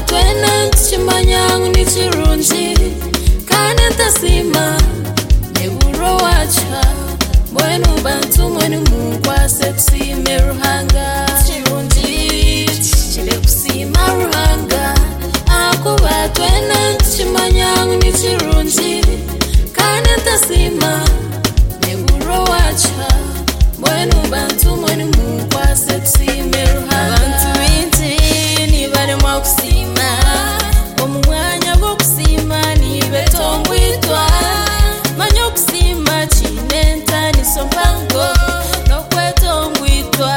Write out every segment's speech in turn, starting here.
twena chimanyangu ni chirunji kane tasima neburo wacha mwenu bantu mwenu mukwa sepsi meruhanga chirunji chile kusima ruhanga akuba twena chimanyangu ni chirunji kane tasima neburo wacha mwenu bantu mwenu mukwa sepsi meruhanga bantu binti ni bari mwa kusima omwanya bwo kusima ni betongwitwa manyo kusima chinenta ni sombango no kwetongwitwa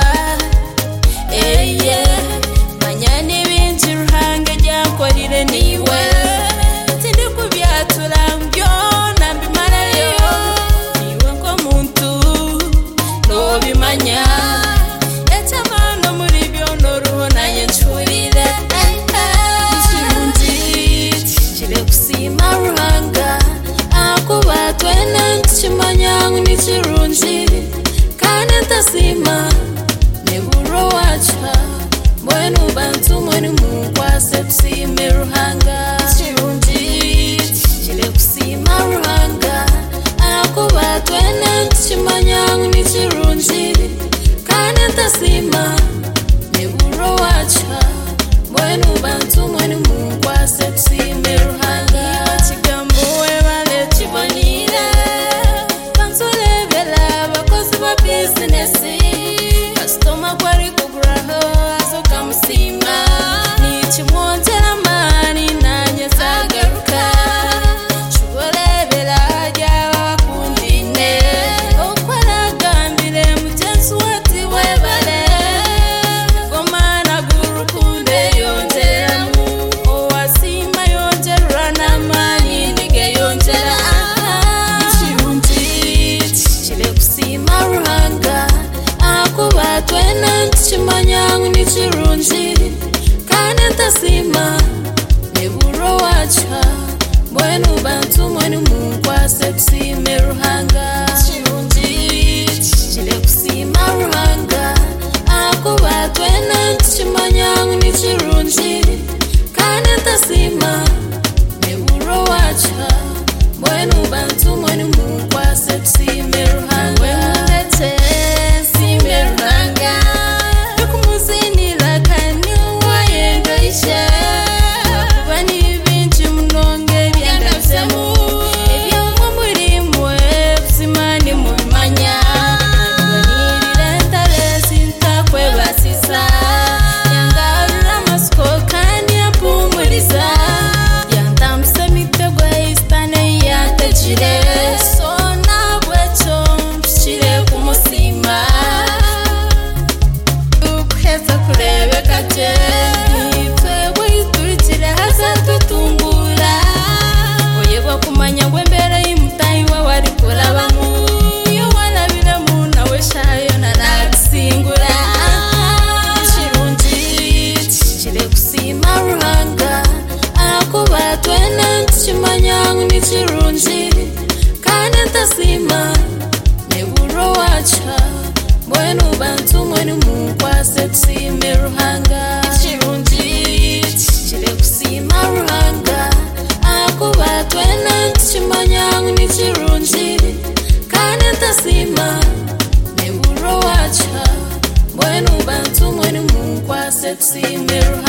eye manyani binti ruhanga ryakorire niwe tindi kubyatula mbyo nambimarayo niwe ngo muntu no bimanya etamano muri byo no ruhona yenchurire chile kusima ruhanga akuba twena chimanyangu ni chirunji kane tasima neburo wacha mwenu bantu mwenu mukwa sepsi meruhanga chirunji chile kusima ruhanga akuba twena chimanyangu ni chirunji kane tasima neburo wacha mwenu bantu mwenu mukwa sepsi meruhanga chigambo webale chibonire bansolebela bakozi ba business customer kwari kuguraho asoka musima ni chimwonzera mani nanye zagaruka chubolebela jaba bakundine okwaragambire mugenzi wati webale gomana gurukunde yonzeramu owasima yonzera namani nige yonzera chirunji chile kusima ruhanga akuba twena chimanyangu ni chirunji kane tasima neburo wacha mwenu bantu mwenu mukwa sepsi meruhanga chirunji chile kusima ruhanga akuba twena chimanyangu ni chirunji kane tasima neburo wacha mwenu bantu mwenu mukwa sepsi meruhanga wemundete si meruhanga yokumuzini lakani wayendoisha bani bintu mnonge byandasemu ebyamwe muri mwe simani mumanya banirira ntaresi ntakwe basisa yangarura masiko kandi yapumuriza yandamse mitego istane yatajire sona bwecho mshire kumusima ukheza kurebe kate nitwe witurikire hasa tutungura oyebwa kumanya gwembere imutayi wa wari kurabamu yo walabire muna weshayo narasingura chirunji chile kusima ruhanga akuba twena chimanyangu ni chirunji kane tasima neburo wacha mwenu bantu mwenu mukwa sepsi meruhanga chirunji chile kusima ruhanga akuba twena chimanyangu ni chirunji kane tasima neburo wacha mwenu bantu mwenu mukwa sepsi meruhanga